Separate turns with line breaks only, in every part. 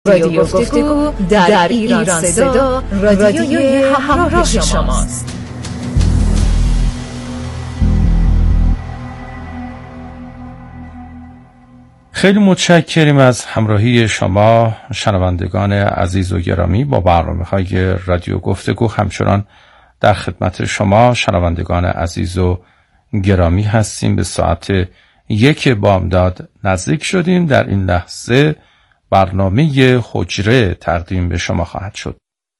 رادیو گفتگو در ایران صدا، رادیوی همراه شماست.
خیلی متشکریم از همراهی شما شنوندگان عزیز و گرامی. با برنامه‌های رادیو گفتگو همچنان در خدمت شما شنوندگان عزیز و گرامی هستیم. به ساعت 1 بامداد نزدیک شدیم. در این لحظه برنامه حجره تقدیم به شما خواهد شد.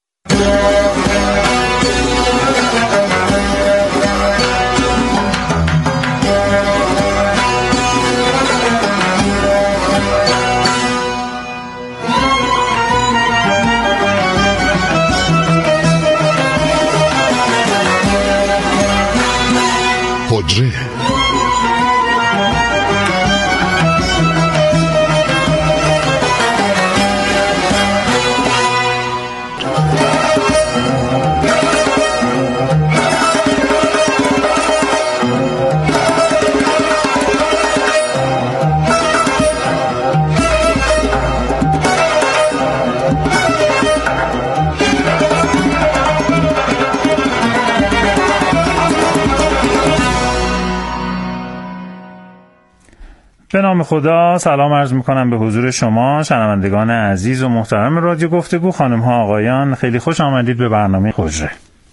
حجره
به نام خدا سلام عرض میکنم به حضور شما شنوندگان عزیز و محترم رادیو گفتگو. خانم ها آقایان، خیلی خوش آمدید به برنامه حجره.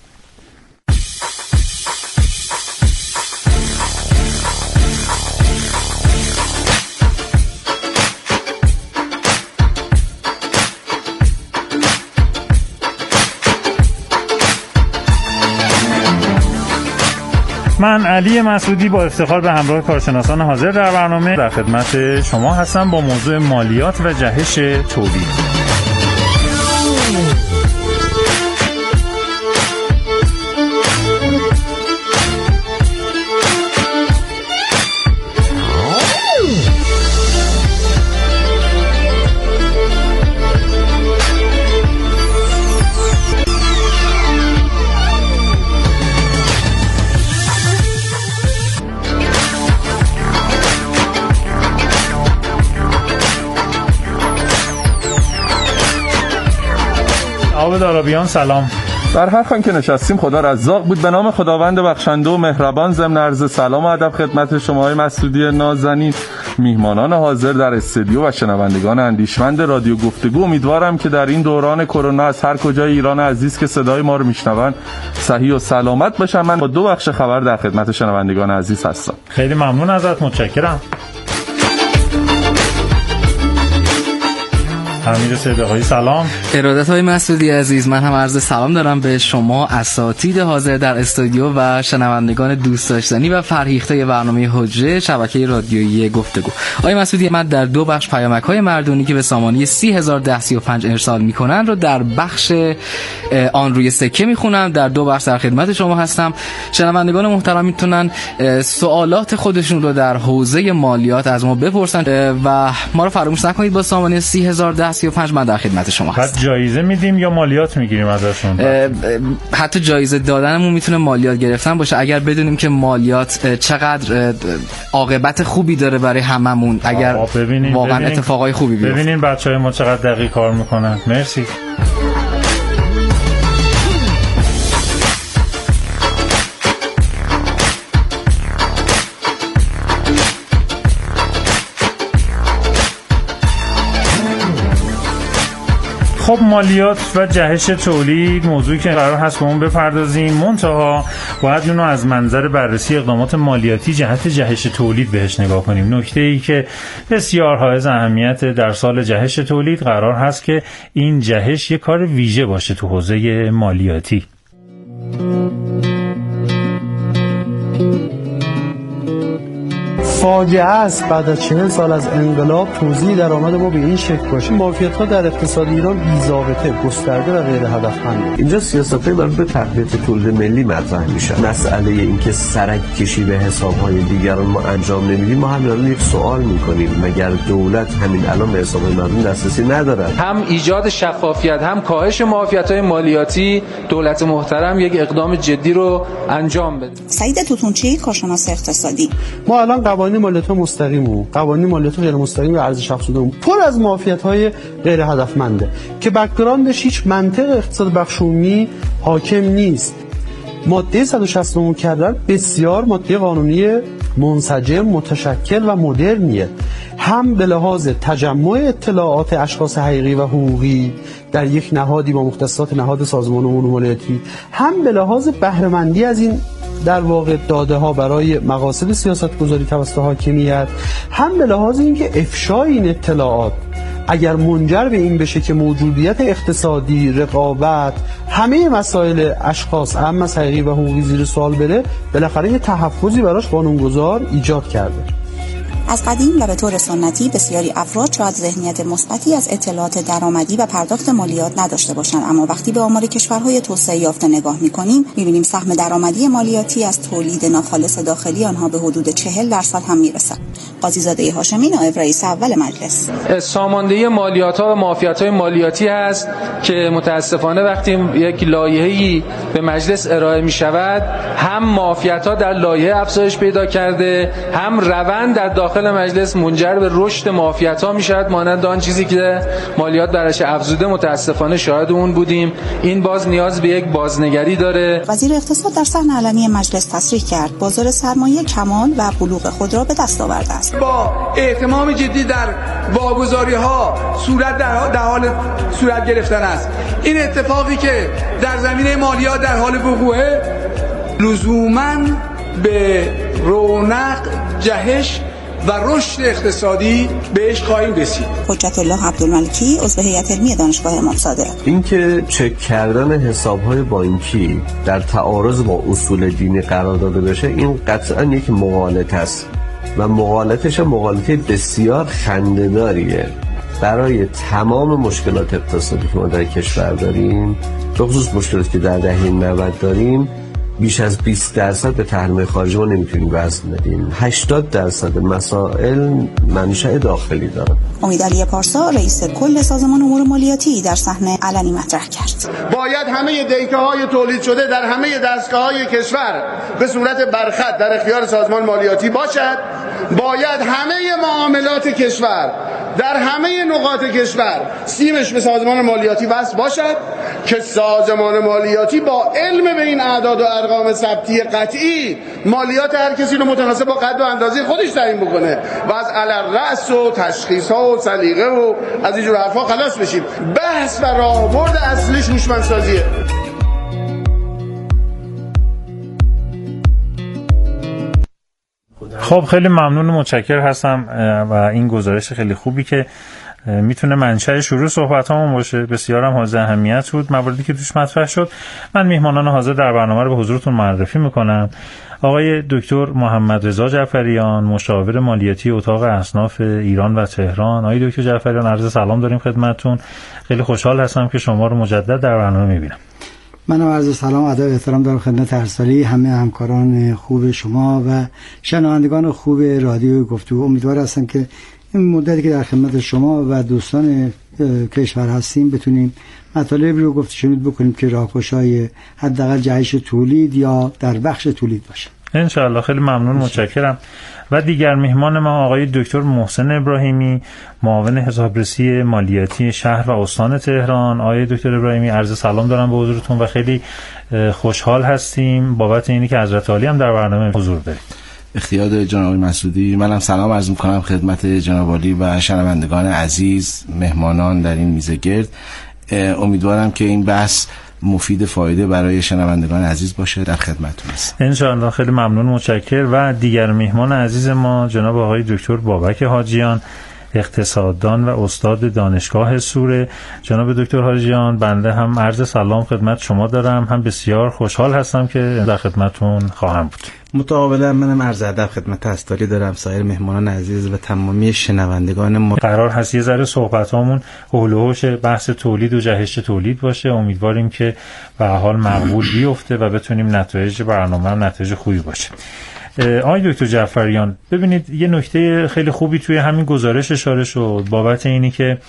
من علی مسعودی با افتخار به همراه کارشناسان حاضر در برنامه در خدمت شما هستم با موضوع مالیات و جهش تولید. دارابیان سلام.
در هر خان که نشستیم خدا رزاق بود. به نام خداوند بخشنده و مهربان ضمن عرض سلام و ادب خدمت شما های مسعودی نازنین، میهمانان حاضر در استودیو و شنوندگان اندیشمند رادیو گفتگو. امیدوارم که در این دوران کرونا از هر کجای ایران عزیز که صدای ما رو میشنون صحیح و سلامت باشن. من با 2 بخش خبر در خدمت شنوندگان عزیز هستم.
خیلی ممنون ازت، متشکرم. امیر صدقایی سلام.
ارادت های مسعودی عزیز، من هم عرض سلام دارم به شما اساتید حاضر در استودیو و شنوندگان دوست داشتنی و فرهیخته برنامه حجره شبکه رادیویی گفتگو. آقای مسعودی، من در 2 بخش پیامک های مردونی که به سامانه 30035 ارسال میکنن رو در بخش آن روی سکه میخونم. در 2 بخش در خدمت شما هستم. شنوندگان محترم میتونن سوالات خودشون رو در حوزه مالیات از ما بپرسن و ما رو فراموش نکنید. با سامانه 30035 من در خدمت شما هستم.
بعد جایزه میدیم یا مالیات میگیریم ازشون؟
حتی جایزه دادنمون میتونه مالیات گرفتن باشه، اگر بدونیم که مالیات چقدر عاقبت خوبی داره برای هممون، اگر واقعا اتفاقای خوبی بیفته.
ببینین بچهای ما چقدر دقیق کار میکنن. مرسی. خب مالیات و جهش تولید موضوعی که قرار هست به اون بپردازیم، منتها باید اونو از منظر بررسی اقدامات مالیاتی جهت جهش تولید بهش نگاه کنیم. نکته‌ای که بسیار حائز اهمیت در سال جهش تولید قرار هست که این جهش یک کار ویژه باشه تو حوزه مالیاتی.
فاجعه است بعد از 40 سال از انقلاب توزیع درآمد ما به این شکل باشه. معافیت‌ها در اقتصاد ایران بی‌ضابطه، گسترده و غیر هدفمند.
اینجا سیاست‌های مربوط به تقویت تولید ملی مطرح میشه. مسئله این که سرک کشی به حساب‌های دیگران ما انجام نمیدیم، ما همین الان یک سوال می‌کنیم مگر دولت همین الان به حساب‌های مردم دسترسی نداره؟
هم ایجاد شفافیت هم کاهش معافیت‌های مالیاتی، دولت محترم یک اقدام جدی رو انجام بده.
سعید توتونچی، کارشناس اقتصادی.
ما الان قوانین مالیات مستقیم، قوانین مالیات غیر مستقیم و ارزش افزوده پر از معافیت‌های غیر هدفمنده که بک‌گراندش هیچ منطق اقتصاد بخش عمومی حاکم نیست. ماده 169 کردن بسیار ماده قانونی منسجم، متشکل و مدرنیه، هم به لحاظ تجمع اطلاعات اشخاص حقیقی و حقوقی در یک نهادی با مختصات نهاد سازمان امور مالیاتی، هم به لحاظ بهره مندی از این در واقع داده ها برای مقاصد سیاست گذاری توسط حاکمیت، هم به لحاظ اینکه افشای این اطلاعات اگر منجر به این بشه که موجودیت اقتصادی، رقابت، همه مسائل اشخاص اهم از حقیقی و حقوقی زیر سوال بره، بالاخره یه تحفظی براش قانونگذار ایجاد کرده.
از قدیم و به طور سنتی بسیاری افراد شاید ذهنیت مثبتی از اطلاعات درآمدی و پرداخت مالیات نداشته باشند، اما وقتی به آمار کشورهای توسعه یافته نگاه می‌کنیم می‌بینیم سهم درآمدی مالیاتی از تولید ناخالص داخلی آنها به حدود 40% هم میرسد. قاضی‌زاده هاشمی، نایب رئیس اول مجلس.
ساماندهی مالیات‌ها و معافیت‌های مالیاتی است که متأسفانه وقتی یک لایحه‌ای به مجلس ارائه می‌شود، هم معافیت‌ها در لایحه افزایش پیدا کرده، هم روند در داخل مجلس منجر به رشد معافیت‌ها می‌شود، مانند آن چیزی که مالیات برش افزوده متأسفانه شاهد اون بودیم. این باز نیاز به یک بازنگری داره.
وزیر اقتصاد در صحن علنی مجلس تصریح کرد بازار سرمایه کمال و بلوغ خود را به دست آورده است.
با اهتمام جدی در واگذاری‌ها در حال صورت گرفتن است. این اتفاقی که در زمینه مالیات در حال وقوعه لزوماً به رونق، جهش و رشد اقتصادی بهش خواهیم رسید.
حجت الله عبدالملکی، عضو هیئت علمی دانشگاه امام صادق.
اینکه چک کردن حساب‌های بانکی در تعارض با اصول دینی قرار داده بشه، این قطعاً یک مغالطه است و مغالطه بسیار خنده‌داریه برای تمام مشکلات اقتصادی که ما در کشور داریم، به خصوص مشکلاتی که در دهه 90 داریم. بیش از 20% به تحریم خارجی ما نمیتونیم وزن بدیم. 80% مسائل منشأ داخلی داره.
امید علی پارسا، رئیس کل سازمان امور مالیاتی، در صحنه علنی مطرح کرد.
باید همه دیتاهای تولید شده در همه دستگاه‌های کشور به صورت برخط در اختیار سازمان مالیاتی باشد. باید همه معاملات کشور در همه نقاط کشور سیمش به سازمان مالیاتی وصل باشد که سازمان مالیاتی با علم به این اعداد و ارقام ثبتی قطعی مالیات هر کسی رو متناسب با قد و اندازه خودش تعیین بکنه و از علالرأس و تشخیص‌ها و سلیقه و از اینجور حرفا خلاص بشیم. بحث و راهبرد اصلیش هوشمندسازیه.
خب خیلی ممنون و متشکر هستم و این گزارش خیلی خوبی که میتونه منشأ شروع صحبتامون باشه. بسیارم حائز اهمیت بود مواردی که توش مطرح شد. من میهمانان حاضر در برنامه رو به حضورتون معرفی میکنم. آقای دکتر محمد رضا جعفریان، مشاور مالیاتی اتاق اصناف ایران و تهران. آقای دکتر جعفریان، عرض سلام داریم خدمتتون. خیلی خوشحال هستم که شما رو مجدد در برنامه میبینم.
منم عرض سلام و ادب و احترام دارم خدمت ارسالی، همه همکاران خوب شما و شنوندگان خوب رادیو گفتگو. امیدوار هستم که این مدتی که در خدمت شما و دوستان کشور هستیم بتونیم مطالب رو گفت شنود بکنیم که راهگشای حداقل جهش تولید یا در بخش تولید باشه.
انشاءالله. خیلی ممنون، متشکرم. و دیگر مهمان ما آقای دکتر محسن ابراهیمی، معاون حسابرسی مالیاتی شهر و استان تهران. آقای دکتر ابراهیمی، عرض سلام دارم به حضورتون و خیلی خوشحال هستیم بابت اینی که حضرت عالی هم در برنامه حضور دارید.
اختیار جناب مسعودی، منم سلام عرض می‌کنم خدمت جناب عالی و شنوندگان عزیز، مهمانان در این میز گرد. امیدوارم که این بحث مفید فایده برای شنوندگان عزیز باشه. در خدمتتون هستم.
انشاءالله. خیلی ممنون، متشکر. و دیگر مهمان عزیز ما جناب آقای دکتر بابک حاجیان، اقتصاددان و استاد دانشگاه سوره. جناب دکتر حاجیان، بنده هم عرض سلام خدمت شما دارم، هم بسیار خوشحال هستم که در خدمتتون خواهم بود.
متقابلا منم عرض ادب خدمت استالی دارم، سایر مهمانان عزیز و تمامی شنوندگان ما.
قرار هست یه ذره صحبتامون حول و حوش بحث تولید و جهش تولید باشه. امیدواریم که به حال مقبول بیفته و بتونیم نتایج برنامه هم نتایج خوبی باشه. آقای دکتر جعفریان، ببینید یه نکته خیلی خوبی توی همین گزارش اشاره شد بابت اینی که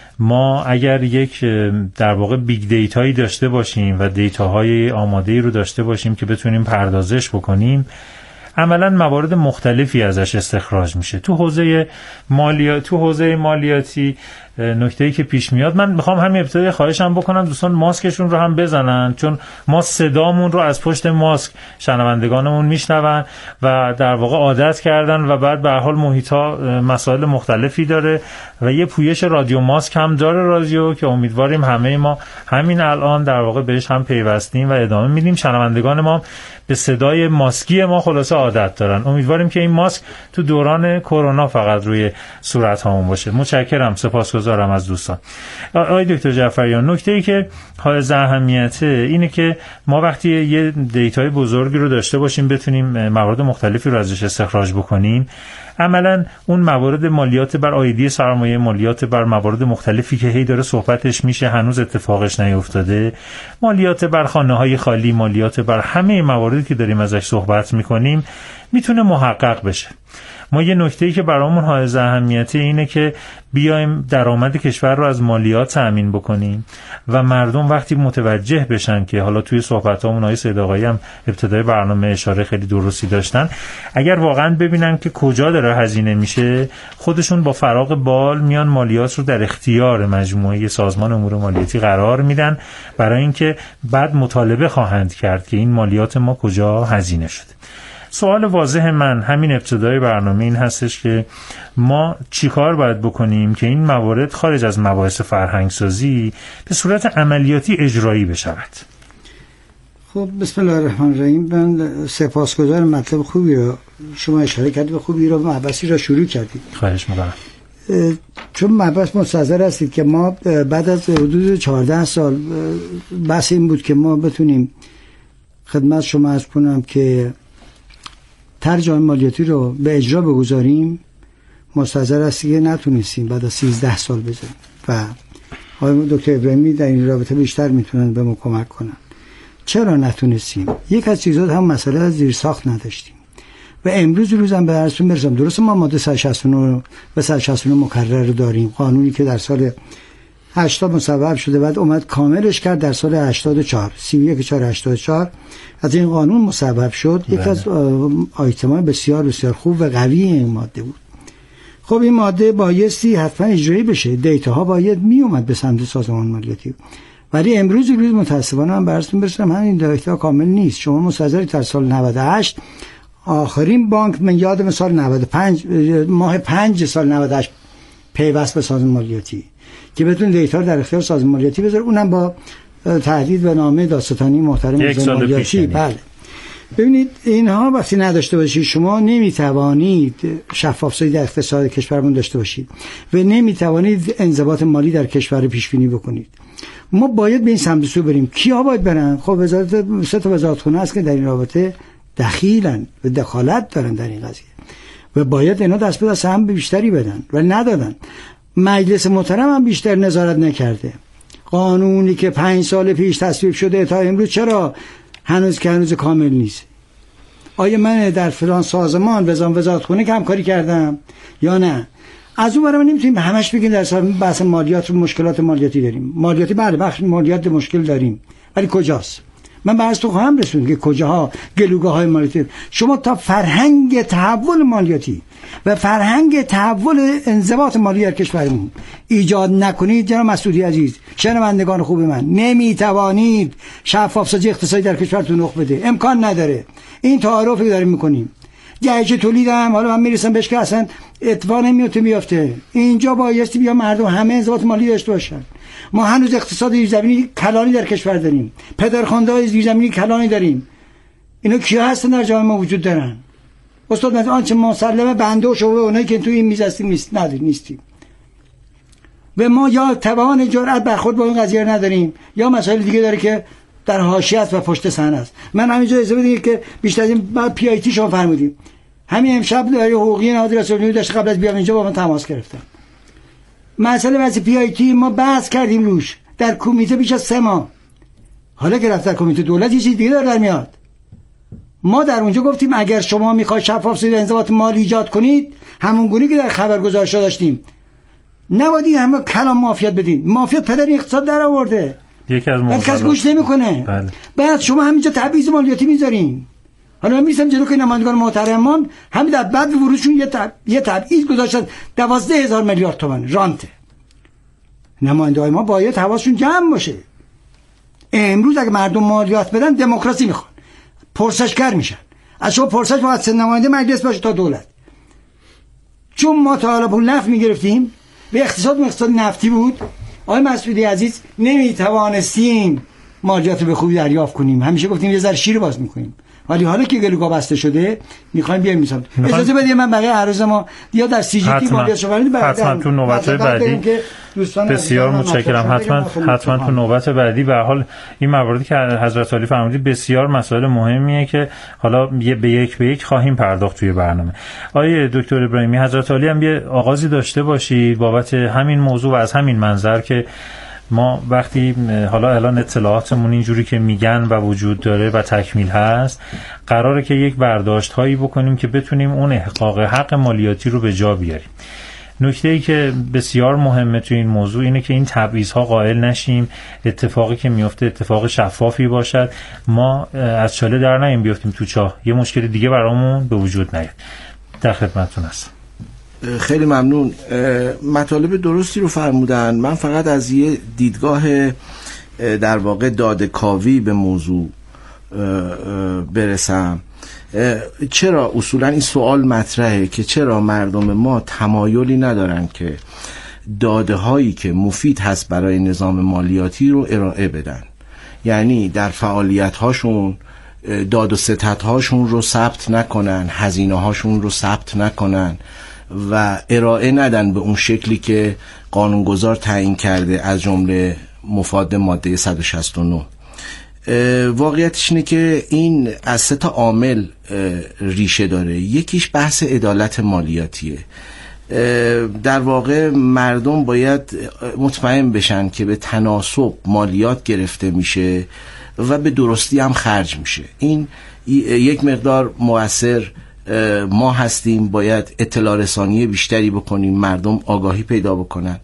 ما اگر یک در واقع بیگ دیتایی داشته باشیم و دیتاهای آماده‌ای رو داشته باشیم که بتونیم پردازش بکنیم، عملا موارد مختلفی ازش استخراج میشه. تو حوزه مالیاتی نکته‌ای که پیش میاد، من میخوام همین ابتدای خواهشم بکنم دوستان ماسکشون رو هم بزنن، چون ما صدامون رو از پشت ماسک شنوندگانمون میشنون و در واقع عادت کردن و بعد به هر حال محیطا مسائل مختلفی داره و یه پویش رادیو ماسک هم داره رادیو که امیدواریم همه ما همین الان در واقع بهش هم پیوستیم و ادامه میدیم. شنوندگان ما به صدای ماسکی ما خلاصه عادت دارن. امیدواریم که این ماسک تو دوران کرونا فقط روی صورت هامون باشه. متشکرم، سپاسگزارم از دوستان. آقای دکتر جعفریان، نکته‌ای که حائز اهمیته اینه که ما وقتی یه دیتای بزرگی رو داشته باشیم بتونیم موارد مختلفی رو ازش استخراج بکنیم، عملا اون موارد مالیات بر آیدی سرمایه، مالیات بر موارد مختلفی که هی داره صحبتش میشه هنوز اتفاقش نیفتاده، مالیات بر خانه‌های خالی، مالیات بر همه مواردی که داریم ازش صحبت میکنیم میتونه محقق بشه. ما یه نکته‌ای که برامون حائز اهمیته اینه که بیایم درآمد کشور رو از مالیات تأمین بکنیم و مردم وقتی متوجه بشن که حالا توی صحبتامون آقای سید آقایی هم ابتدای برنامه اشاره خیلی درستی داشتن، اگر واقعا ببینن که کجا داره هزینه میشه، خودشون با فراغ بال میان مالیات رو در اختیار مجموعه سازمان امور مالیاتی قرار میدن برای اینکه بعد مطالبه خواهند کرد که این مالیات ما کجا هزینه شده. سوال واضح من همین ابتدای برنامه این هستش که ما چیکار باید بکنیم که این موارد خارج از مباحث فرهنگسازی به صورت عملیاتی اجرایی بشود؟
خب بسم الله الرحمن الرحیم. من سپاسگزارم، مطلب خوبی رو شما اشاره کردید و خوبی رو مبحثی رو شروع کردید.
خواهش می‌کنم.
چون مبحث مستحضر هستید که ما بعد از حدود 14 سال بحث این بود که ما بتونیم خدمت شما عرض کنم که ترجمه مالیاتی رو به اجرا بگذاریم. مستحضر هستی که نتونستیم بعد از 13 سال بذاریم و آقای دکتر ابراهیمی در این رابطه بیشتر میتونن به ما کمک کنن. چرا نتونستیم؟ یک از چیزات هم مسئله از زیرساخت نداشتیم و امروز روزم به عرضتون برسم. درست ما ماده 169 و 169 مکرر رو داریم، قانونی که در سال 80 مصوب شده، بعد اومد کاملش کرد در سال 84 31/4/84 از این قانون مصوب شد. یک از آیتم‌های بسیار بسیار خوب و قوی این ماده بود. خب این ماده بایستی حتما اجرایی بشه، دیتاها باید می اومد به سمت سازمان مالیاتی، ولی امروز متاسفانه من براتون برسونم همین دیتا کامل نیست. شما مستحضری در سال 98 آخرین بانک، من یادم سال 95 ماه 5 سال 98 پیوست به سازمان مالیاتی که بتون دیتا در اختیار سازمان مالیاتی بذاره، اونم با تهدید به نامه دادستانی محترم سازمان مالیاتی. بله ببینید اینها وقتی نداشته باشید شما نمیتوانید شفافیت در اقتصاد کشورمون داشته باشید و نمیتوانید انضباط مالی در کشور پیش بینی بکنید. ما باید به این سمت سو بریم. کیا باید برن؟ خب وزارت، سه تا وزارتخونه هست که در این رابطه دخیلن و دخالت دارن در این قضیه و باید اینا دست به دست هم بیشتری بدن و ندادن. مجلس محترم هم بیشتر نظارت نکرده. قانونی که 5 سال پیش تصویب شده تا امروز چرا هنوز کامل نیست؟ آیا من در فلان سازمان وزارتخونه که همکاری کردم یا نه؟ از اون برای ما نمیتونیم همش بگیم در بحث مالیات رو مشکلات مالیاتی داریم. مالیاتی بله بخش مالیات مشکل داریم، ولی کجاست؟ من برای تو خواهم رسوند که کجاها گلوگاه های مالیاتی. شما تا فرهنگ تحول مالیاتی و فرهنگ تحول انضباط مالی در کشورمون ایجاد نکنید جناب مسعودی عزیز، شنوندگان خوب من، نمیتوانید شفافسازی اقتصادی در کشورتون رخ بده. امکان نداره. این تعارفی که داریم میکنیم جهش تولید هم حالا من میرسم بهش که اصلا اتفاق میفته. اینجا بایستی بیا مردم همه انضباط مالی داشته باشن. ما هنوز اقتصاد زیرزمینی کلانی در کشور داریم، پدرخوانده‌های زیرزمینی کلانی داریم. اینا کیا هستن در جامعه ما وجود دارن؟ استاد مثلا آنچه مسلمه بنده و شما اونایی که توی این میز هستیم نیستیم و ما یا توان جرأت برخورد با این قضیه نداریم یا مسائل دیگه داره که در حاشیه است و پشت صحنه است. من همینجا اجازه بدید که بیشتر از این بعد پی آی تی شما فرمودیم. همین امشب حقوقی نهاد رسانه‌ای داشت قبل از بیام اینجا با من تماس گرفتن. مسئله واسه پی آی تی ما بحث کردیم روش در کمیته بیش از 3 ماه. حالا که رفت در کمیته دولت یه چیز دیگه داره میاد. ما در اونجا گفتیم اگر شما میخواید شفافیت انضباط مالی ایجاد کنید همون گونه که در خبرگزارش داشتیم، نباید همه کلام مافیات بدین. مافیات پدر اقتصاد در آورده،
یکی از
کس گوش نمیکنه. بعد شما همینجا تبعیض مالیاتی میذارین. حالا من میرسم جلو که نمایندگان محترمان همین در بعد ورودشون یه تبعیض گذاشتن 12,000 میلیارد تومان رانته. نماینده‌های ما باید حواسشون جمع باشه. امروز اگه مردم مالیات بدن دموکراسی میخوان، پرسشگر میشن. از شما پرسش باید سه نماینده مجلس باشه تا دولت. چون ما تا حالا پول نفت میگرفتیم به اقتصاد نفتی بود، آقای مسعودی عزیز نمیتوانستیم مالیات به خوبی دریافت کنیم. همیشه گفتیم یه ذره شیر باز میکنیم، ولی حالا که گلوگاه بسته شده میخوایم بیایم میسازیم. اجازه بدید من بقیه عرض ما یا در سی جی تی مالیات شوارید
حتما تو نوبت بعدی. بسیار متشکرم. حتما تو نوبت بعدی. به هر حال این مواردی که حضرت عالی فرمودید بسیار مسائل مهمیه که حالا به یک خواهیم پرداخت توی برنامه. آقای دکتر ابراهیمی، حضرت عالی هم یه آغازی داشته باشید بابت همین موضوع و از همین منظر که ما وقتی حالا الان اطلاعاتمون اینجوری که میگن و وجود داره و تکمیل هست، قراره که یک برداشت هایی بکنیم که بتونیم اون احقاق حق مالیاتی رو به جا بیاریم. نکته‌ای که بسیار مهمه تو این موضوع اینه که این تبعیض‌ها قائل نشیم، اتفاقی که میفته اتفاق شفافی باشد، ما از چاله در نیم بیافتیم تو چاه، یه مشکل دیگه برامون به وجود نیاد. در خدمتتون هستم.
خیلی ممنون. مطالب درستی رو فرمودن. من فقط از یه دیدگاه در واقع داده‌کاوی به موضوع برسم. چرا اصولا این سوال مطرحه که چرا مردم ما تمایلی ندارن که داده هایی که مفید هست برای نظام مالیاتی رو ارائه بدن؟ یعنی در فعالیت هاشون داد و ستد هاشون رو ثبت نکنن، هزینه هاشون رو ثبت نکنن و ارائه ندن به اون شکلی که قانونگذار تعیین کرده، از جمله مفاد ماده 169. واقعیتش اینه که این از 3 عامل ریشه داره. یکیش بحث عدالت مالیاتیه. در واقع مردم باید مطمئن بشن که به تناسب مالیات گرفته میشه و به درستی هم خرج میشه. این یک مقدار مؤثر ما هستیم، باید اطلاع رسانی بیشتری بکنیم، مردم آگاهی پیدا بکنن.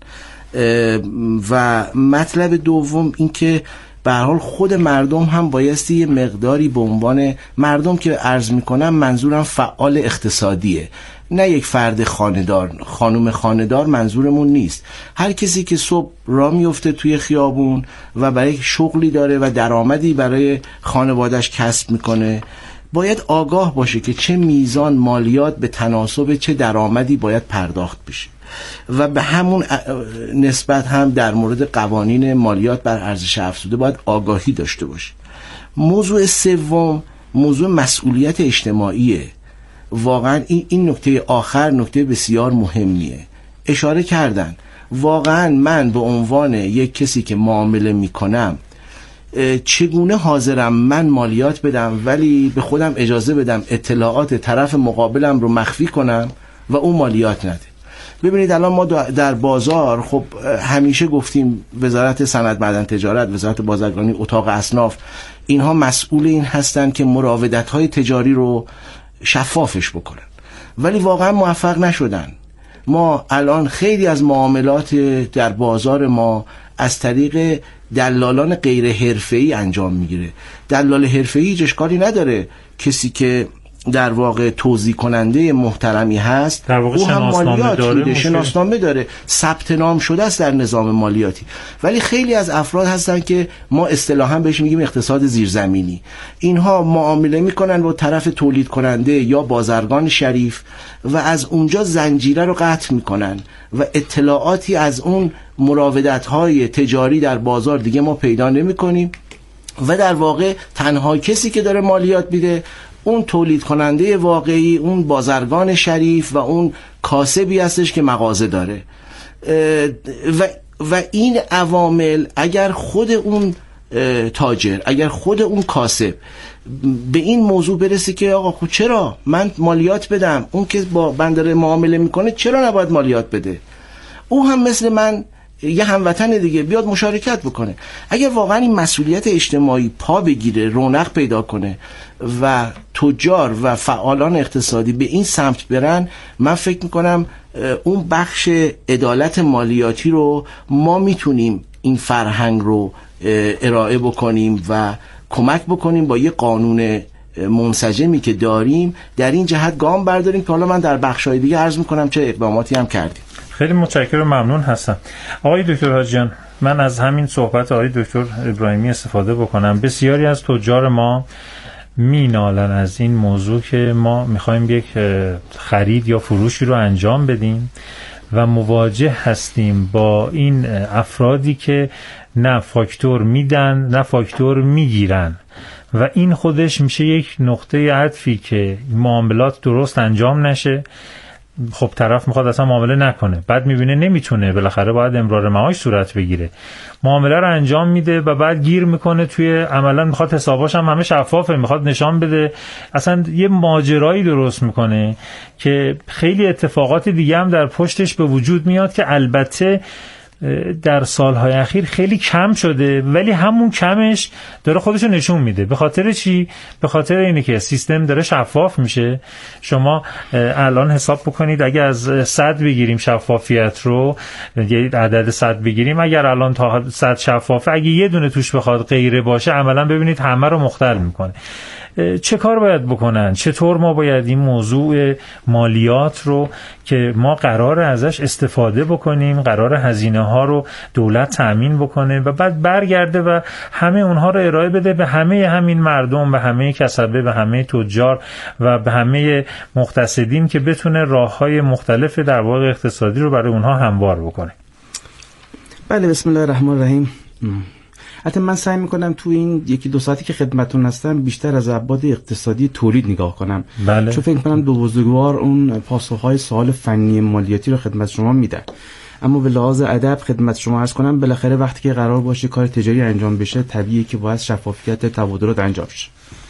و مطلب دوم این که به هر حال خود مردم هم بایستی یه مقداری به عنوان مردم که عرض میکنم منظورم فعال اقتصادیه، نه یک فرد خانه‌دار، خانم خانه‌دار منظورمون نیست. هر کسی که صبح راه میفته توی خیابون و برای شغلی داره و درآمدی برای خانواده‌اش کسب میکنه باید آگاه باشه که چه میزان مالیات به تناسب چه درآمدی باید پرداخت بشه و به همون نسبت هم در مورد قوانین مالیات بر ارزش افزوده باید آگاهی داشته باشه. موضوع سوم موضوع مسئولیت اجتماعیه. واقعا این نکته آخر نکته بسیار مهمیه. اشاره کردن واقعا من به عنوان یک کسی که معامله میکنم چگونه حاضرم من مالیات بدم ولی به خودم اجازه بدم اطلاعات طرف مقابلم رو مخفی کنم و اون مالیات نده؟ ببینید الان ما در بازار خب همیشه گفتیم وزارت صنعت معدن تجارت، وزارت بازرگانی، اتاق اصناف، اینها مسئول این هستن که مراودت‌های تجاری رو شفافش بکنن، ولی واقعا موفق نشدن. ما الان خیلی از معاملات در بازار ما از طریق دلالان غیر حرفه‌ای انجام میگیره. دلال حرفه‌ای هیچ اشکالی نداره، کسی که در واقع توزیع کننده محترمی هست او هم مالیات میده، شناسنامه داره، ثبت نام شده است در نظام مالیاتی. ولی خیلی از افراد هستن که ما اصطلاحاً بهش میگیم اقتصاد زیرزمینی. اینها معامله میکنن با طرف تولید کننده یا بازرگان شریف و از اونجا زنجیره رو قطع میکنن و اطلاعاتی از اون مراودت‌های تجاری در بازار دیگه ما پیدا نمی‌کنیم و در واقع تنها کسی که داره مالیات میده اون تولید کننده واقعی، اون بازرگان شریف و اون کاسبی هستش که مغازه داره. و این عوامل اگر خود اون تاجر، اگر خود اون کاسب به این موضوع برسه که آقا خب چرا من مالیات بدم، اون که با بندر معامله میکنه چرا نباید مالیات بده؟ او هم مثل من یه هموطن دیگه بیاد مشارکت بکنه. اگر واقعا این مسئولیت اجتماعی پا بگیره، رونق پیدا کنه و تجار و فعالان اقتصادی به این سمت برن، من فکر میکنم اون بخش عدالت مالیاتی رو ما میتونیم این فرهنگ رو ارائه بکنیم و کمک بکنیم با یه قانون منسجمی که داریم در این جهت گام برداریم که حالا من در بخش‌های دیگه عرض می‌کنم چه اقداماتی هم کردیم.
خیلی متشکرم و ممنون هستم. آقای دکتر حاجیان، من از همین صحبت آقای دکتر ابراهیمی استفاده بکنم. بسیاری از تجار ما مینالن از این موضوع که ما میخوایم یک خرید یا فروشی رو انجام بدیم و مواجه هستیم با این افرادی که نه فاکتور میدن نه فاکتور میگیرن و این خودش میشه یک نقطه عطفی که معاملات درست انجام نشه. خب طرف میخواد اصلا معامله نکنه، بعد میبینه نمیتونه، بالاخره باید امرار معاش صورت بگیره، معامله رو انجام میده و بعد گیر میکنه توی عملا میخواد حساباش هم همه شفافه، میخواد نشان بده، اصلا یه ماجرایی درست میکنه که خیلی اتفاقات دیگه هم در پشتش به وجود میاد که البته در سالهای اخیر خیلی کم شده، ولی همون کمش داره خودشو نشون میده. به خاطر چی؟ به خاطر اینه که سیستم داره شفاف میشه. شما الان حساب بکنید اگه از 100 بگیریم شفافیت رو، یه عدد 100 بگیریم، اگر الان تا 100 شفافه، اگه یه دونه توش بخواد غیره باشه، عملا ببینید همه رو مختل میکنه. چه کار باید بکنن؟ چطور ما باید این موضوع مالیات رو که ما قرار ازش استفاده بکنیم، قرار هزینه ها رو دولت تأمین بکنه و بعد برگرده و همه اونها رو ارائه بده به همه همین مردم، به همه کسبه، به همه تجار و به همه مقتصدین که بتونه راه‌های مختلف در واقع اقتصادی رو برای اونها هموار بکنه.
بله، بسم الله الرحمن الرحیم. حتی من سعی میکنم تو این یکی دو ساعتی که خدمتتون هستم بیشتر از ابعاد اقتصادی تولید نگاه کنم.
بله.
چون فکر میکنم به بزرگوار اون پاسخهای سوال فنی مالیاتی رو خدمت شما میدن، اما به لحاظ ادب خدمت شما عرض کنم بالاخره وقتی که قرار باشه کار تجاری انجام بشه، طبیعیه که باید شفافیت تبادلات انجام شه.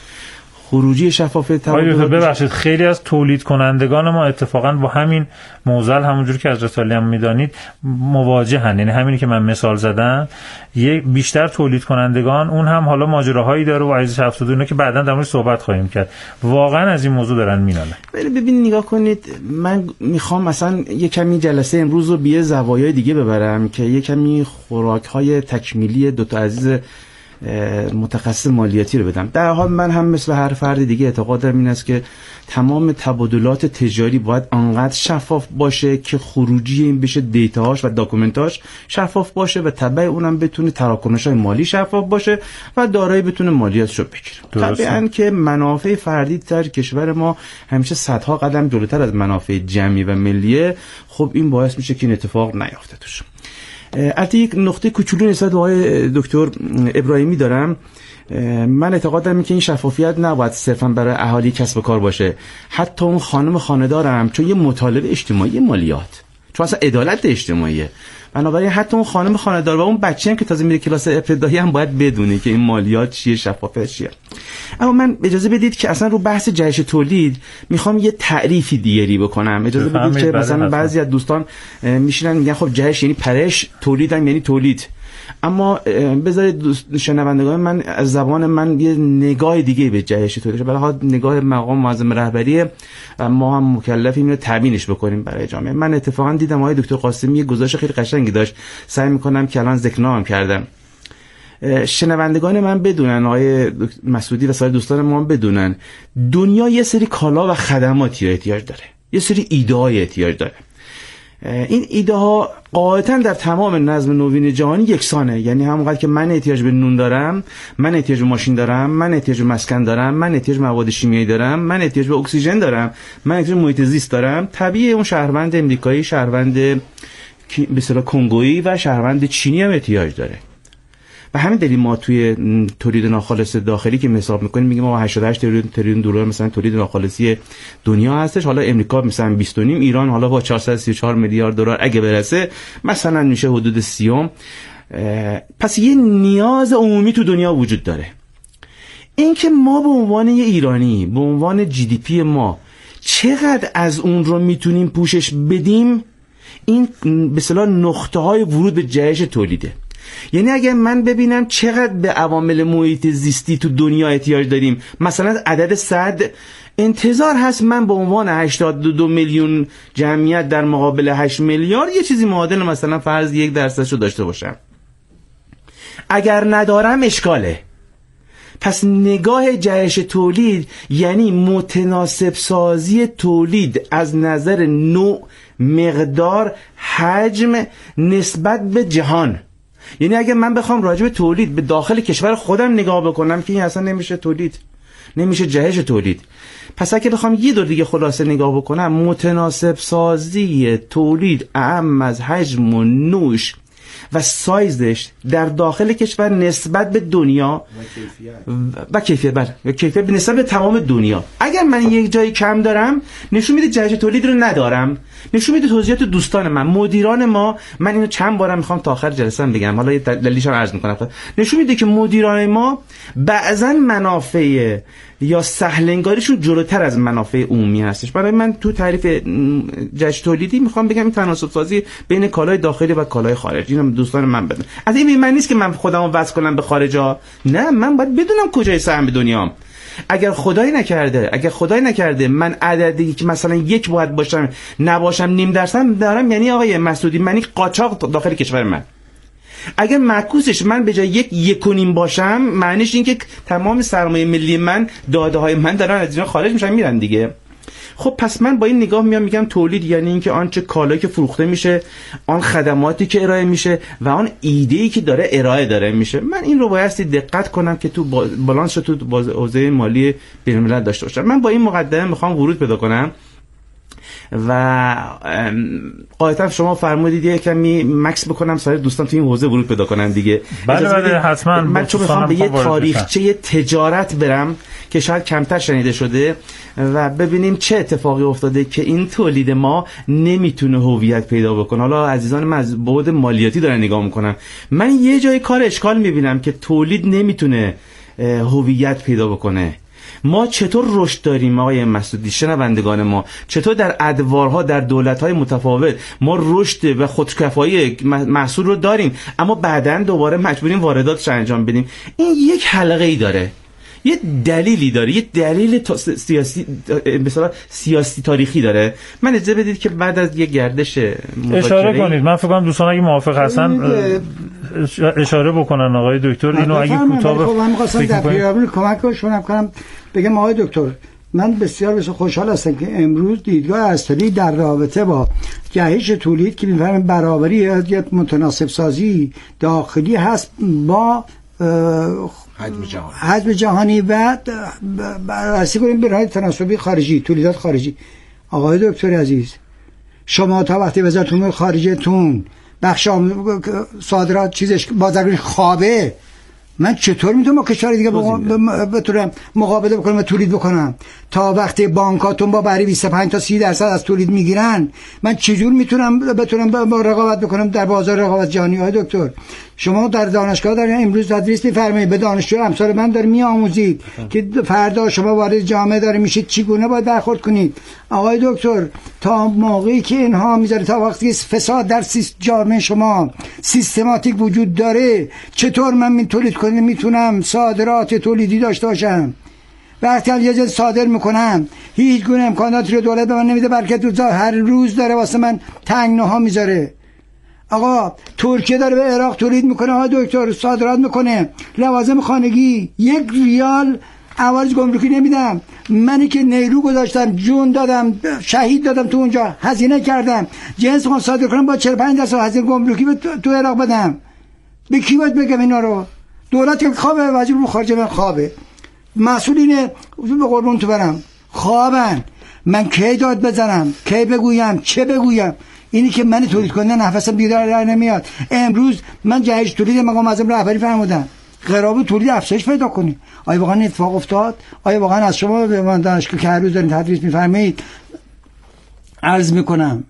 خروجی شفافیت تبادلات،
ببخشید، خیلی از تولید کنندگان ما اتفاقا با همین موزل، همونجوری که حضرت علی هم میدانید، مواجهن. یعنی همینی که من مثال زدم، یک بیشتر تولید کنندگان، اون هم حالا ماجراهایی داره و ارزش افزوده اینا که بعداً در موردش صحبت خواهیم کرد، واقعا از این موضوع دارن مینالن.
ولی ببین نگاه کنید، من میخوام مثلا یه کمی جلسه امروز رو به زوایای دیگه ببرم که یه کمی خوراک‌های تکمیلی دو تا عزیز متخصص مالیاتی رو بدم. در حال من هم مثل هر فرد دیگه اعتقاد دارم این است که تمام تبادلات تجاری باید انقدر شفاف باشه که خروجی این بشه دیتاهاش و داکومنتاش شفاف باشه و تبع اونم بتونه تراکنش‌های مالی شفاف باشه و دارایی بتونه مالیاتشو بگیره. طبعاً که منافع فردی در کشور ما همیشه صدها قدم جلوتر از منافع جمعی و ملیه. خب این باعث میشه که این اتفاق نیفته توش. البته یک نقطه کوچولو نسبت به آقای دکتر ابراهیمی دارم. من اعتقاد دارم که این شفافیت نباید صرفا برای اهالی کسب و کار باشه، حتی اون خانم خانه‌دارم، چون یه مطالبه اجتماعی مالیات، چون اصلا عدالت اجتماعیه، بنابراین حتی اون خانم خانه‌دار و اون بچه هم که تازه میره کلاس ابتدایی هم باید بدونه که این مالیات چیه، شفافیت چیه. اما من اجازه بدید که اصلا رو بحث جهش تولید میخوام یه تعریفی دیگری بکنم. اجازه بدید که مثلا بعضی از دوستان میشینن میگن خب جهش یعنی پرش، تولید هم یعنی تولید. اما بذارید شنوندگان من از زبان من یه نگاه دیگه به جهش تولید، برای نگاه مقام معظم رهبری و ما هم مکلفیم اینو تبیینش بکنیم برای جامعه. من اتفاقا دیدم آقای دکتر قاسمی یه گزارش خیلی قشنگی داشت، سعی میکنم که الان ذکرنام کردم. شنوندگان من بدونن، آقای مسعودی و سایر دوستان ما بدونن، دنیا یه سری کالا و خدماتی احتیاج داره، یه سری ایده‌های احتیاج داره. این ایده ها قاعدتاً در تمام نظم نوین جهانی یکسانه. یعنی همونقدر که من احتیاج به نون دارم، من احتیاج به ماشین دارم، من احتیاج به مسکن دارم، من احتیاج به مواد شیمیایی دارم، من احتیاج به اکسیژن دارم، من احتیاج به محیط زیست دارم، طبیعیه اون شهروند امریکایی، شهروند به اصطلاح کنگویی و شهروند چینی هم احتیاج داره. و همین دلیل ما توی تولید ناخالص داخلی که حساب می‌کنیم میگیم ما 88 تریلیون دلار مثلا تولید ناخالصی دنیا هستش. حالا امریکا مثلا 20.5، ایران حالا با 434 میلیارد دلار اگه برسه مثلا میشه حدود 30. پس یه نیاز عمومی تو دنیا وجود داره. این که ما به عنوان یه ایرانی، به عنوان GDP ما چقدر از اون رو میتونیم پوشش بدیم، این به اصطلاح نقطه‌های ورود به جهش تولیده. یعنی اگه من ببینم چقدر به عوامل محیط زیستی تو دنیا احتیاج داریم، مثلا عدد 100 انتظار هست من به عنوان 82 میلیون جمعیت در مقابل 8 میلیارد یه چیزی معادل مثلا فرض 1% رو داشته باشم. اگر ندارم اشکاله. پس نگاه جهش تولید یعنی متناسب سازی تولید از نظر نوع، مقدار، حجم نسبت به جهان. یعنی اگه من بخوام راجع به تولید به داخل کشور خودم نگاه بکنم که این اصلا نمیشه تولید، نمیشه جهش تولید. پس اگه بخوام یه دور دیگه خلاصه نگاه بکنم، متناسب سازی تولید اعم از حجم و نوعش و سایزش در داخل کشور نسبت به دنیا و کیفیت و کیفیت نسبت به تمام دنیا. اگر من یک جایی کم دارم نشون میده جهش تولید رو ندارم، نشون میده توضیحات دوستان من، مدیران ما، من اینو چند بارم میخوام تا آخر جلسه بگم، حالا یه دلیلش هم عرض میکنم، نشون میده که مدیران ما بعضا منافع یا سهلنگاریشون جلوتر از منافع عمومی هستش. برای من تو تعریف جهش تولیدی میخوام بگم این تناسب سازی بین کالای داخلی و کالای خارجی. اینم دوستان من بدونن. از این معنی نیست که من خودمو وصل کنم به خارجا، نه، من باید بدونم کجای سهم دنیام. اگر خدای نکرده من عددی که مثلا 1 باید باشم نباشم نیم درصد دارم، یعنی آقای مسعودی من قاچاق داخل کشور من. اگر معکوسش من به جای 1.5 باشم، معنیش این که تمام سرمایه ملی من، داده های من دارن از اینا خارج میشن میرن دیگه. خب پس من با این نگاه میگم تولید یعنی اینکه آنچه کالایی که فروخته میشه، آن خدماتی که ارائه میشه و آن ایده‌ای که داره ارائه میشه. من این رو بایستی دقت کنم که تو بالانس تو حوزه مالی بین‌الملل داشته باشم. من با این مقدمه میخوام ورود پیدا کنم و قاعدتا شما فرمودید یه کمی مکس بکنم سایر دوستان تو این حوزه ورود پیدا کنن دیگه.
بله حتما.
من چون میخوام به یه تاریخچه تجارت برم که شاید کمتر شنیده شده و ببینیم چه اتفاقی افتاده که این تولید ما نمیتونه هویت پیدا بکنه. حالا عزیزان من از بعد مالیاتی دارن نگاه میکنم، من یه جای کار اشکال میبینم که تولید نمیتونه هویت پیدا بکنه. ما چطور رشد داریم آقای مسعودی، شنوندگان ما، چطور در ادوارها در دولت‌های متفاوت ما رشد و خودکفایی محصول رو داریم، اما بعداً دوباره مجبوریم وارداتش انجام بدیم. این یک حلقه‌ای داره، یه دلیلی داره، یه دلیل سیاسی مثلا سیاسی تاریخی داره. من اجازه بدید که بعد از یه گردش
اشاره کنید. من فکر کنم دوستان اگه موافق هستن اشاره بکنن آقای دکتر اینو اگه کوتاه
من می‌خواستم در پیرامون کمکشون کنم بگم آقای دکتر من بسیار خوشحال هستم که امروز دیدگاه اصلی در رابطه با جهش تولید که می‌فهمیم برابری یا متناسب سازی داخلی هست با حجم جهانی و بررسی کنیم به راه تناسبی خارجی، تولیدات خارجی. آقای دکتر عزیز، شما تا وقتی وزارت امور خارجه‌تون بخش صادرات چیزش بازرگانی خوابه، من چطور میتونم با کشور دیگه بتونم مقابله بکنم و تولید بکنم؟ تا وقتی بانکاتون با بری 25 تا 30% از تولید میگیرن، من چجور بتونم رقابت بکنم در بازار رقابت جهانی؟ های دکتر شما در دانشگاه دارین امروز تدریس می‌فرمایید، به دانشجو امثال من دارین میآموزید که فردا شما وارد جامعه داره میشید چگونه باید برخورد کنید. آقای دکتر تا موقعی که اینها میذاره، تا وقتی فساد در جامعه شما سیستماتیک وجود داره، چطور من تولید کنم میتونم صادرات تولیدی داشته باشم؟ وقتی یه چیز صادر میکنم هیچ گونه امکاناتی رو دولت به من نمیده، بلکه هر روز داره واسه من تنگناها میذاره. آقا ترکیه داره به عراق تولید میکنه، آقای دکتر صادرات میکنه لوازم خانگی، 1 ریال عوارض گمرکی نمیدم. منی که نیرو گذاشتم، جون دادم، شهید دادم تو اونجا، هزینه کردم، جنس خون صادر کنم با 45% هزینه گمرکی تو عراق بدم. به کی باید بگم اینا رو؟ دولت که خوابه، وزیر امور خارجه من خوابه، مسئولین به قربون تو برم خوابن. من کی داد بزنم، کی بگویم، چه بگویم؟ اینی که من تولید کننده نفسم بیدار نمیاد. امروز من جهش تولید مقام معظم رهبری فرمودم قرار تولید افزایش پیدا کنی. آیا واقعا اتفاق افتاد؟ آیا واقعا از شما به من دانشگاه که هر روز دارین تدریس میفرمایید عرض میکنم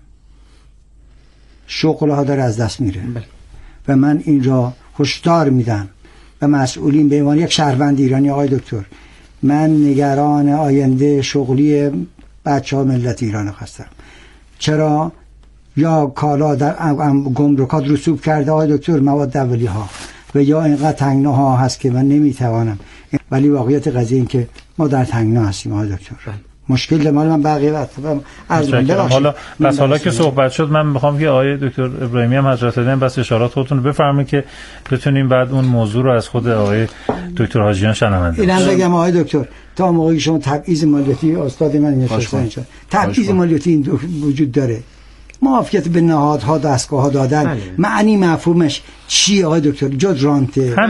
شغل‌ها داره از دست میره و من این را هشدار میدم و مسئولین به عنوان یک شهروند ایرانی. آقای دکتر من نگران آینده شغلی بچه‌ها ملت ایران هستم. چرا؟ یا کالا در گمرکات رسوب کرده آقای دکتر مواد اولیه ها و یا اینقدر تنگناها هست که من نمیتوانم. ولی واقعیت قضیه این که ما در تنگنا هستیم آقای دکتر. مشکل مال من بقیه وقت
حالا که صحبت شد من میخوام که آقای دکتر ابراهیمی هم حضرت دادن بس اشارات خودتون رو بفرمایید که بتونیم بعد اون موضوع رو از خود آقای دکتر حاجیان شنونده
اینم بگم آقای دکتر تا موقعی شما تبعیض مالیاتی استاد من نشسته اینجا تبعیض مالیاتی این وجود داره معافیت به نهادها دستگاه‌ها دادن معنی مفهومش چیه آقای دکتر؟ جز رانته